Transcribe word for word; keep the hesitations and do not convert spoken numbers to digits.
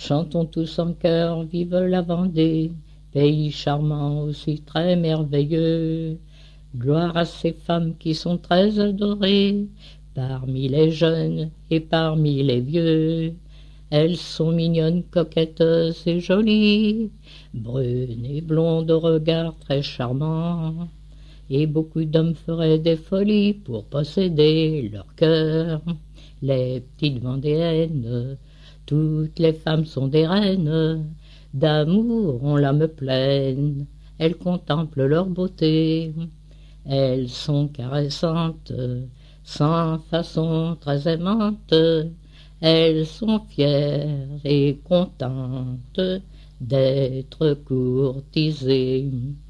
Chantons tous en chœur, vive la Vendée, pays charmant aussi très merveilleux. Gloire à ces femmes qui sont très adorées, parmi les jeunes et parmi les vieux. Elles sont mignonnes, coquettes et jolies, brunes et blondes au regard très charmant. Et beaucoup d'hommes feraient des folies pour posséder leur cœur. Les petites Vendéennes, toutes les femmes sont des reines, d'amour ont l'âme pleine, elles contemplent leur beauté. Elles sont caressantes, sans façon très aimante, elles sont fières et contentes d'être courtisées.